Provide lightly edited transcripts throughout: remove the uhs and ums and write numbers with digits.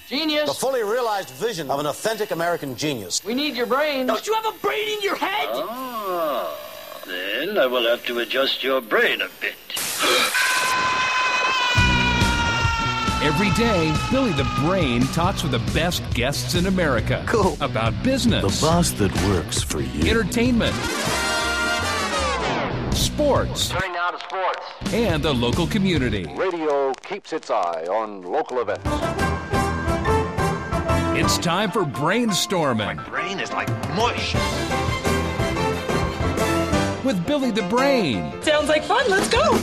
Genius. The fully realized vision of an authentic American genius. We need your brain. Don't you have a brain in your head? Ah, then I will have to adjust your brain a bit. Every day, Billy the Brain talks with the best guests in America. Cool. About business. The boss that works for you. Entertainment. Sports. Turning now to sports. And the local community. Radio keeps its eye on local events. It's time for Brainstorming. My brain is like mush. With Billy the Brain. Sounds like fun. Let's go.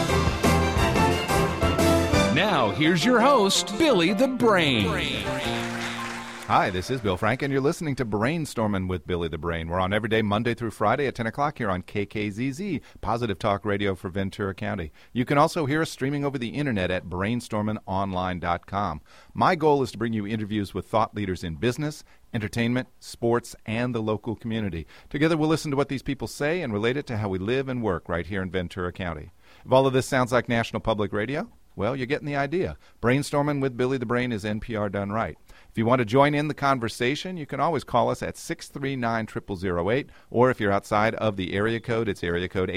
Now, here's your host, Billy the Brain. Hi, this is Bill Frank, and you're listening to Brainstorming with Billy the Brain. We're on every day, Monday through Friday at 10 o'clock here on KKZZ, Positive Talk Radio for Ventura County. You can also hear us streaming over the internet at brainstormingonline.com. My goal is to bring you interviews with thought leaders in business, entertainment, sports, and the local community. Together, we'll listen to what these people say and relate it to how we live and work right here in Ventura County. If all of this sounds like National Public Radio, well, you're getting the idea. Brainstorming with Billy the Brain is NPR done right. If you want to join in the conversation, you can always call us at 639-0008, or if you're outside of the area code, it's area code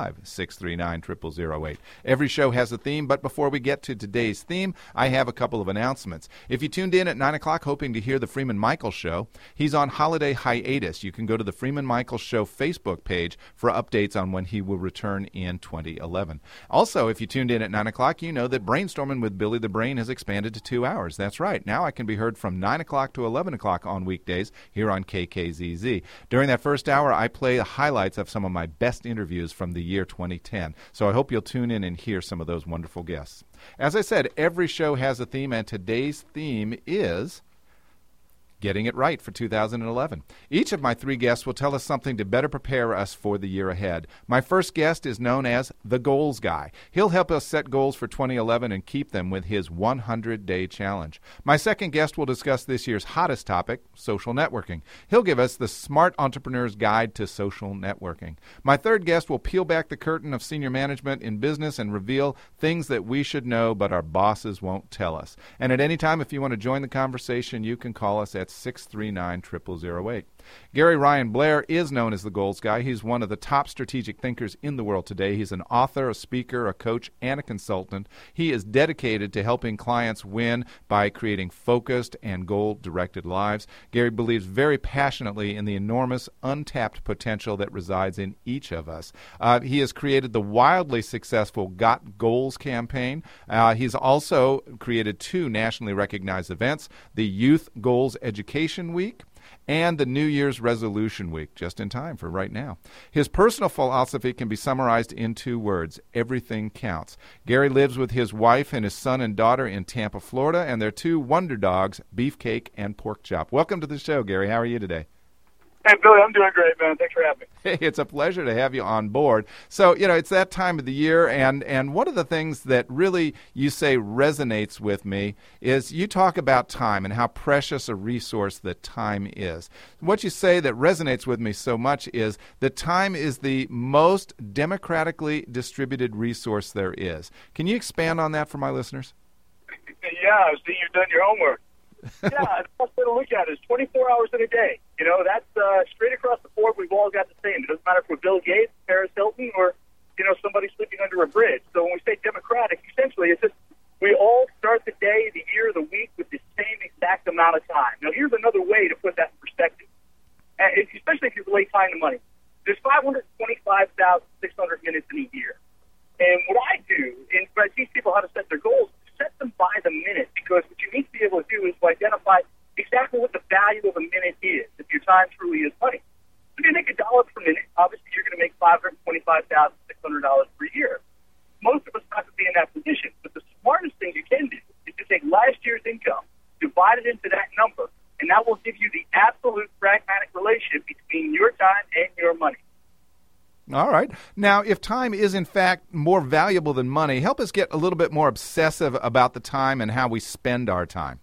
805-639-0008. Every show has a theme, but before we get to today's theme, I have a couple of announcements. If you tuned in at 9 o'clock hoping to hear the Freeman Michaels Show, he's on holiday hiatus. You can go to the Freeman Michaels Show Facebook page for updates on when he will return in 2011. Also, if you tuned in at 9 o'clock, you know that Brainstorming with Billy the Brain has expanded to 2 hours. That's right. Now I can be heard from 9 o'clock to 11 o'clock on weekdays here on KKZZ. During that first hour, I play the highlights of some of my best interviews from the year 2010. So I hope you'll tune in and hear some of those wonderful guests. As I said, every show has a theme, and today's theme is Getting It Right for 2011. Each of my three guests will tell us something to better prepare us for the year ahead. My first guest is known as the Goals Guy. He'll help us set goals for 2011 and keep them with his 100-day challenge. My second guest will discuss this year's hottest topic, social networking. He'll give us the Smart Entrepreneur's Guide to Social Networking. My third guest will peel back the curtain of senior management in business and reveal things that we should know but our bosses won't tell us. And at any time, if you want to join the conversation, you can call us at 639-0008. Gary Ryan Blair is known as the Goals Guy. He's one of the top strategic thinkers in the world today. He's an author, a speaker, a coach, and a consultant. He is dedicated to helping clients win by creating focused and goal-directed lives. Gary believes very passionately in the enormous untapped potential that resides in each of us. He has created the wildly successful Got Goals campaign. He's also created two nationally recognized events, the Youth Goals Education Week and the New Year's Resolution Week, just in time for right now. His personal philosophy can be summarized in 2 words: everything counts. Gary lives with his wife and his son and daughter in Tampa, Florida, and their 2 wonder dogs, Beefcake and Pork Chop. Welcome to the show, Gary. How are you today? Hey, Billy, I'm doing great, man. Thanks for having me. Hey, it's a pleasure to have you on board. So, it's that time of the year, and one of the things that really you say resonates with me is you talk about time and how precious a resource that time is. What you say that resonates with me so much is that time is the most democratically distributed resource there is. Can you expand on that for my listeners? Yeah, I see you've done your homework. Yeah, the best way to look at it is 24 hours in a day. That's straight across the board. We've all got the same. It doesn't matter if we're Bill Gates, Paris Hilton, or, somebody sleeping under a bridge. So when we say democratic, essentially it's just we all start the day, the year, the week with the same exact amount of time. Now, here's another way to put that in perspective, especially if you relate time to money. There's 525,600 minutes in a year. And what I do, and when I teach people how to set their goals, set them by the minute, because what you need to be able to do is to identify exactly what the value of a minute is, if your time truly is money. If you make $1 per minute, obviously you're going to make $525,600 per year. Most of us not going to be in that position, but the smartest thing you can do is to take last year's income, divide it into that number, and that will give you the absolute pragmatic relationship between your time and your money. All right. Now, if time is, in fact, more valuable than money, help us get a little bit more obsessive about the time and how we spend our time.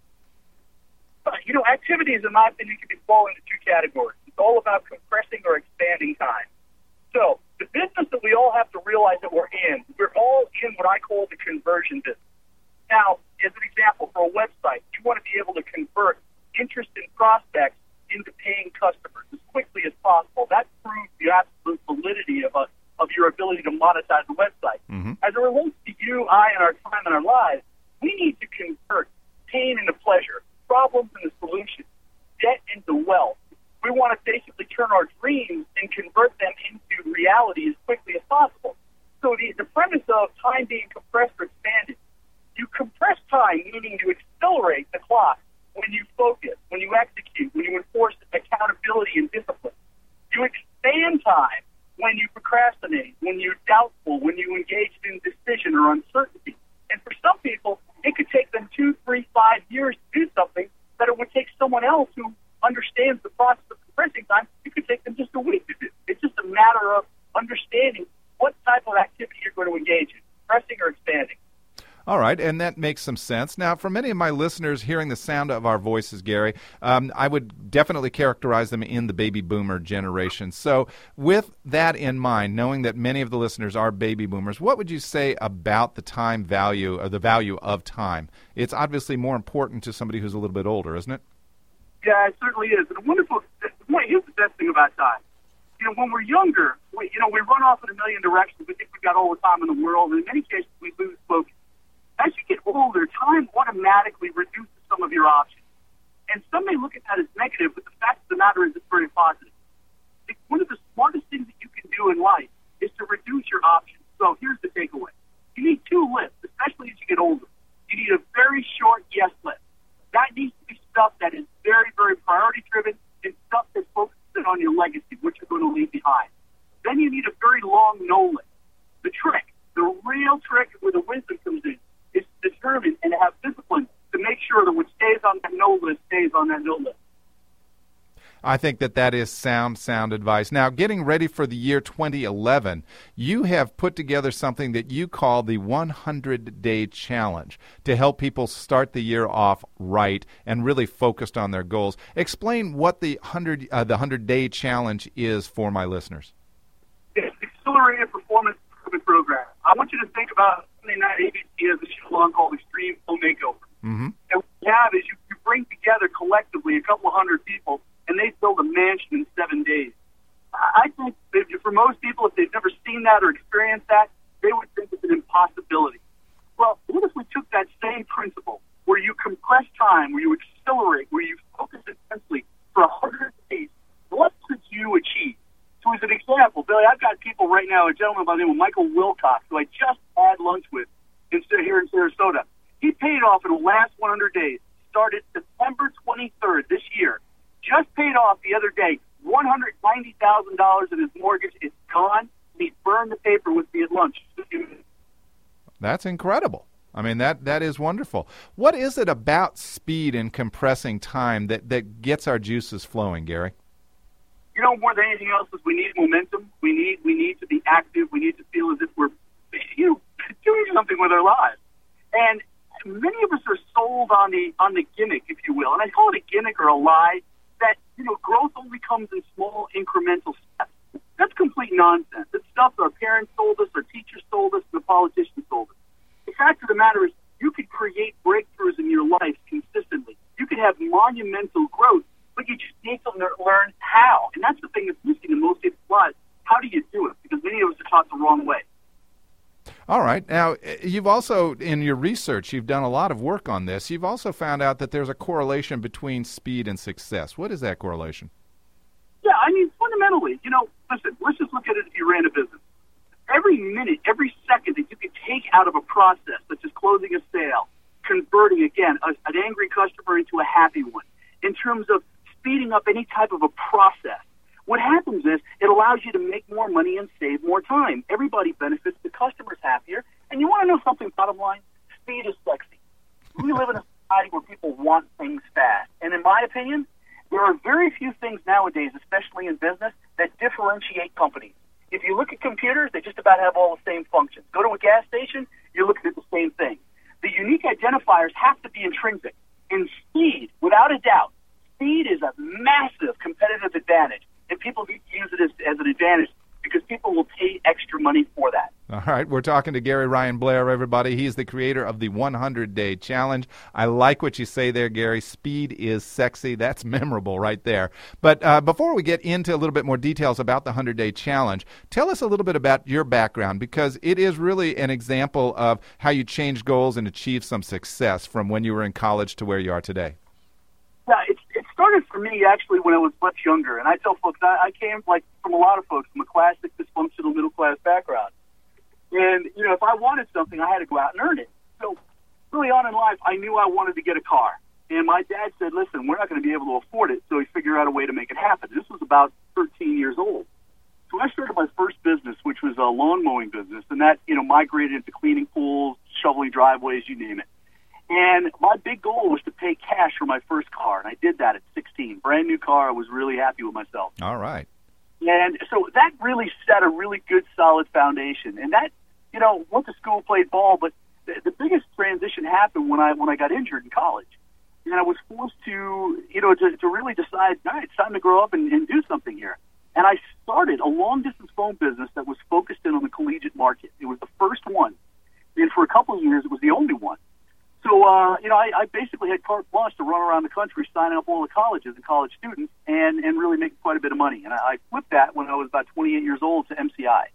Activities, in my opinion, can fall into 2 categories. It's all about compressing or expanding time. So the business that we all have to realize that we're all in what I call the conversion business. Now, as an example, for a website, you want to be be able to convert interested prospects into paying customers as quickly as possible. That proves the absolute validity of your ability to monetize the website. Mm-hmm. As it relates to you, I, and our time and our lives, we need to convert pain into pleasure, problems into solutions, debt into wealth. We want to basically turn our dreams and convert them into reality as quickly as possible. So the premise of time being compressed or expanded, you compress time, meaning you accelerate the clock when you focus, when you execute, when you enforce accountability and discipline. You expand time when you procrastinate, when you're doubtful, when you engage in indecision or uncertainty. And for some people, it could take them 2, 3, 5 years to do something that it would take someone else who understands the process of compressing time. It could take them just a week to do. It's just a matter of understanding what type of activity you're going to engage in, compressing or expanding. All right, and that makes some sense. Now, for many of my listeners hearing the sound of our voices, Gary, I would definitely characterize them in the baby boomer generation. So with that in mind, knowing that many of the listeners are baby boomers, what would you say about the time value or the value of time? It's obviously more important to somebody who's a little bit older, isn't it? Yeah, it certainly is. And here's the best thing about time. You know, when we're younger, we run off in a million directions. We think we've got all the time in the world, and in many cases we lose focus. As you get older, time automatically reduces some of your options. And some may look at that as negative, but the fact of the matter is it's very positive. One of the smartest things that you can do in life is to reduce your options. So here's the takeaway. You need 2 lists, especially as you get older. You need a very short yes list. That needs to be stuff that is very, very priority-driven and stuff that focuses on your legacy, what you're going to leave behind. Then you need a very long no list. The real trick where the wisdom comes in, is to determine and have discipline to make sure that what stays on that no list stays on that no list. I think that is sound advice. Now, getting ready for the year 2011, you have put together something that you call the 100-Day Challenge to help people start the year off right and really focused on their goals. Explain what the 100-Day Challenge is for my listeners. It's the Accelerated Performance Improvement Program. I want you to think about Sunday night ABC has a show on called Extreme Home Makeover. Mm-hmm. And what you have is you bring together collectively a couple of hundred people, and they build a mansion in 7 days. I think that for most people, if they've never seen that or experienced that, they would think it's an impossibility. Well, what if we took that same principle, where you compress time, where you accelerate, where you focus intensely for 100 days? What could you achieve? So as an example, Billy, I've got people right now, a gentleman by the name of Michael Wilcox, who I just had lunch with here in Sarasota. He paid off in the last 100 days, started September 23rd this year, just paid off the other day, $190,000 in his mortgage. It's gone. He burned the paper with me at lunch. That's incredible. I mean, that is wonderful. What is it about speed and compressing time that gets our juices flowing, Gary? You know, more than anything else, is we need momentum. We need to be active. We need to feel as if we're, doing something with our lives. And many of us are sold on the gimmick, if you will. And I call it a gimmick or a lie that, growth only comes in small incremental steps. That's complete nonsense. It's stuff our parents told us, our teachers told us, and the politicians told us. The fact of the matter is you could create breakthroughs in your life consistently. You could have monumental growth, but you just need to learn how. And that's the thing that's missing in most people's lives. How do you do it? Because many of us are taught the wrong way. All right. Now, you've also, in your research, you've done a lot of work on this. You've also found out that there's a correlation between speed and success. What is that correlation? Yeah, I mean, fundamentally, listen, let's just look at it if you ran a business. Every minute, every second that you can take out of a process, such as closing a sale, converting, again, an angry customer into a happy one, in terms of speeding up any type of a process, what happens is it allows you to make more money and save more time. Everybody benefits. The customer's happier. And you want to know something, bottom line? Speed is sexy. We live in a society where people want things fast. And in my opinion, there are very few things nowadays, especially in business, that differentiate companies. If you look at computers, they just about have all the same functions. Go to a gas station, you're looking at the same thing. The unique identifiers have to be intrinsic. And speed, without a doubt, speed is a massive competitive advantage. And people use it as an advantage because people will pay extra money for that. All right, we're talking to Gary Ryan Blair, everybody. He's the creator of the 100-Day Challenge. I like what you say there, Gary. Speed is sexy. That's memorable right there. But before we get into a little bit more details about the 100-Day Challenge, tell us a little bit about your background, because it is really an example of how you changed goals and achieved some success from when you were in college to where you are today. Yeah, it started for me actually when I was much younger, and I tell folks I came from a lot of folks from a classic dysfunctional middle class background. And, if I wanted something, I had to go out and earn it. So early on in life, I knew I wanted to get a car. And my dad said, listen, we're not going to be able to afford it, so he figured out a way to make it happen. This was about 13 years old. So I started my first business, which was a lawn mowing business, and that, migrated into cleaning pools, shoveling driveways, you name it. And my big goal was to pay cash for my first car, and I did that at 16. Brand new car. I was really happy with myself. All right. And so that really set a really good, solid foundation. And that, went to school, played ball, but the biggest transition happened when I got injured in college. And I was forced to really decide, all right, it's time to grow up and do something here. And I started a long-distance phone business that was focused in on the collegiate market. It was the first one. And for a couple of years, it was the only one. So, I basically had carte blanche to run around the country signing up all the colleges and college students and really making quite a bit of money. And I flipped that when I was about 28 years old to MCI.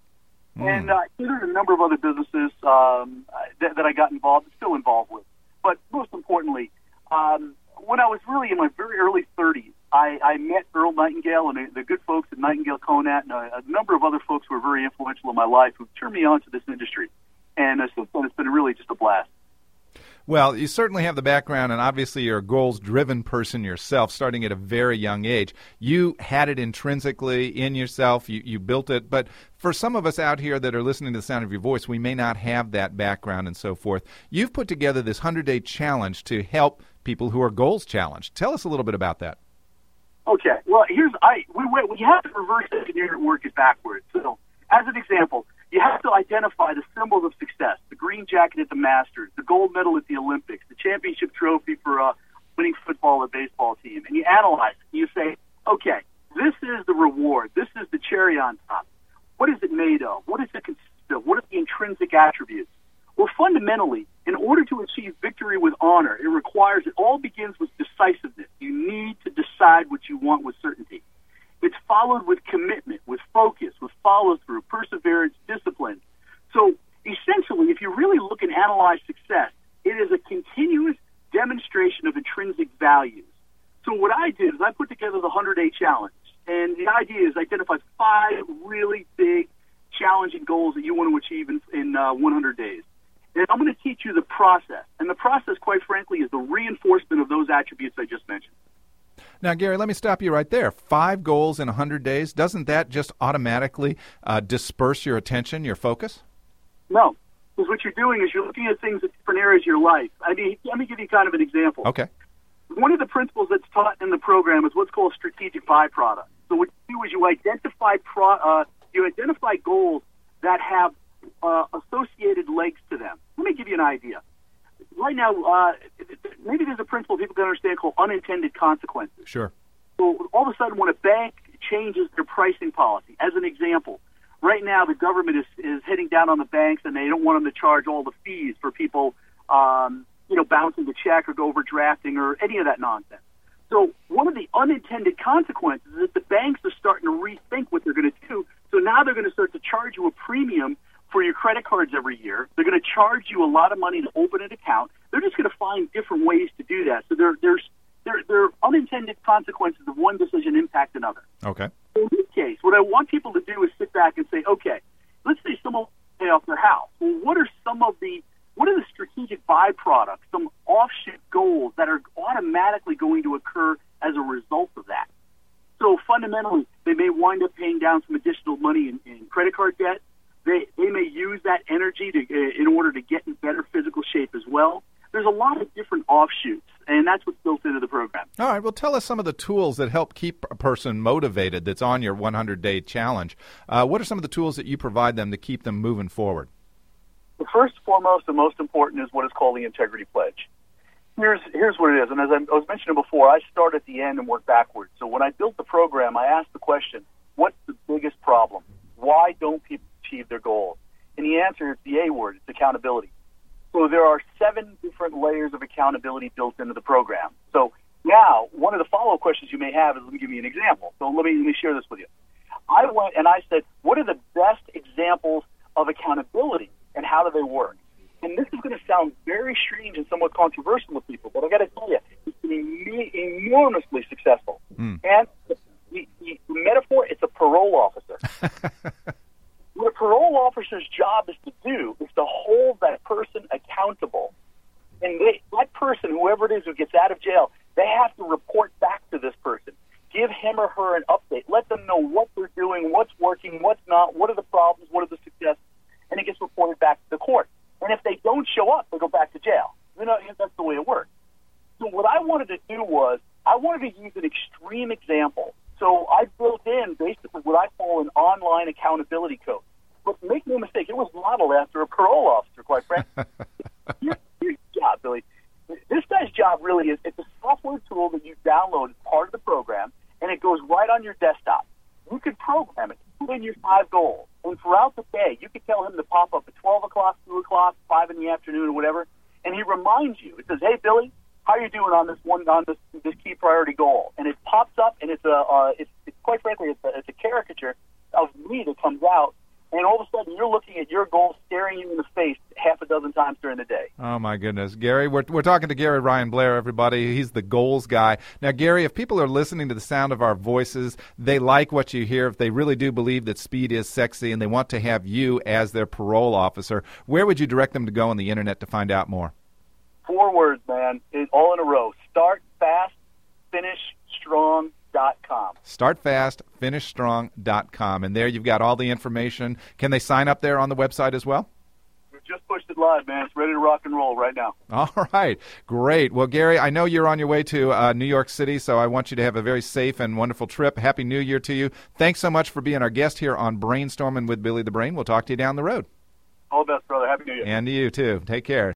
And I entered a number of other businesses that I got involved, still involved with. But most importantly, when I was really in my very early 30s, I met Earl Nightingale and the good folks at Nightingale Conant and a number of other folks who were very influential in my life who turned me on to this industry. And it's been really just a blast. Well, you certainly have the background, and obviously you're a goals-driven person yourself, starting at a very young age. You had it intrinsically in yourself. You built it. But for some of us out here that are listening to the sound of your voice, we may not have that background and so forth. You've put together this 100-Day Challenge to help people who are goals challenged. Tell us a little bit about that. Okay. Well, we have to reverse engineer and work it backwards. So, as an example, you have to identify the symbols of success, the green jacket at the Masters, the gold medal at the Olympics, the championship trophy for winning football or baseball team, and you analyze it. You say, okay, this is the reward. This is the cherry on top. What is it made of? What does it consist of? What are the intrinsic attributes? Well, fundamentally, in order to achieve victory with honor, it all begins with decisiveness. You need to decide what you want with certainty. It's followed with commitment, with focus, with follow-through, perseverance, discipline. So essentially, if you really look and analyze success, it is a continuous demonstration of intrinsic values. So what I did is I put together the 100-Day Challenge. And the idea is identify 5 really big, challenging goals that you want to achieve in 100 days. And I'm going to teach you the process. And the process, quite frankly, is the reinforcement of those attributes I just mentioned. Now, Gary, let me stop you right there. 5 goals in 100 days, doesn't that just automatically disperse your attention, your focus? No, because what you're doing is you're looking at things in different areas of your life. I mean, let me give you kind of an example. Okay. One of the principles that's taught in the program is what's called strategic byproduct. So what you do is you identify goals that have associated legs to them. Let me give you an idea. Right now, maybe there's a principle people can understand called unintended consequences. Sure. So all of a sudden when a bank changes their pricing policy, as an example, right now the government is hitting down on the banks and they don't want them to charge all the fees for people, bouncing the check or overdrafting or any of that nonsense. So one of the unintended consequences is that the banks are starting to rethink what they're going to do. So now they're going to start to charge you a premium for your credit cards every year. They're going to charge you a lot of money to open an account. They're just going to find different ways to do that. So there are unintended consequences of one decision impact another. Okay. In this case, what I want people to do is sit back and say, okay, let's say someone pay off their house. Well, what are the strategic byproducts, some offshoot goals that are automatically going to occur as a result of that? So fundamentally, they may wind up paying down some additional money in credit card debt. They may use that energy in order to get in better physical shape as well. There's a lot of different offshoots, and that's what's built into the program. All right. Well, tell us some of the tools that help keep a person motivated that's on your 100-day challenge. What are some of the tools that you provide them to keep them moving forward? The first, foremost, and most important is what is called the Integrity Pledge. Here's what it is, and as I was mentioning before, I start at the end and work backwards. So when I built the program, I asked the question, what's the biggest problem? Why don't people achieve their goals? And the answer is the A word. It's accountability. So there are 7 different layers of accountability built into the program. So now, one of the follow-up questions you may have is, let me give you an example. So let me share this with you. I went and I said, what are the best examples of accountability and how do they work? And this is going to sound very strange and somewhat controversial with people, but I got to tell you, it's been enormously successful. And the metaphor, it's a parole officer. What a parole officer's job is to do is to hold that person accountable. And that person, whoever it is who gets out of jail, they have to report back to this person. Give him or her an update. Let them know what they're doing, what's working, what's not, what are the problems, what are the successes, and it gets reported back to the court. And if they don't show up, they go back to jail. You know, that's the way it works. So what I wanted to do was I wanted to use an extreme example. So I built in basically what I call an online accountability code. But make no mistake, it was modeled after a parole officer, quite frankly. Here's your job, Billy. This guy's job really is, it's a software tool that you download as part of the program, and it goes right on your desktop. You could program it, put in your 5 goals, and throughout the day, you could tell him to pop up at 12 o'clock, 2 o'clock, 5 in the afternoon, or whatever, and he reminds you. It says, hey, Billy, how are you doing on this key priority goal? And it pops up, and it's quite frankly, it's a caricature of me that comes out, and all of a sudden, you're looking at your goal staring you in the face half a dozen times during the day. Oh, my goodness. Gary, we're talking to Gary Ryan Blair, everybody. He's the goals guy. Now, Gary, if people are listening to the sound of our voices, they like what you hear, if they really do believe that speed is sexy and they want to have you as their parole officer, where would you direct them to go on the Internet to find out more? 4 words, man, all in a row. Start fast, finish strong. StartFastFinishStrong.com. And there you've got all the information. Can they sign up there on the website as well? We've just pushed it live, man. It's ready to rock and roll right now. All right. Great. Well, Gary, I know you're on your way to New York City, so I want you to have a very safe and wonderful trip. Happy New Year to you. Thanks so much for being our guest here on Brainstorming with Billy the Brain. We'll talk to you down the road. All the best, brother. Happy New Year. And to you, too. Take care.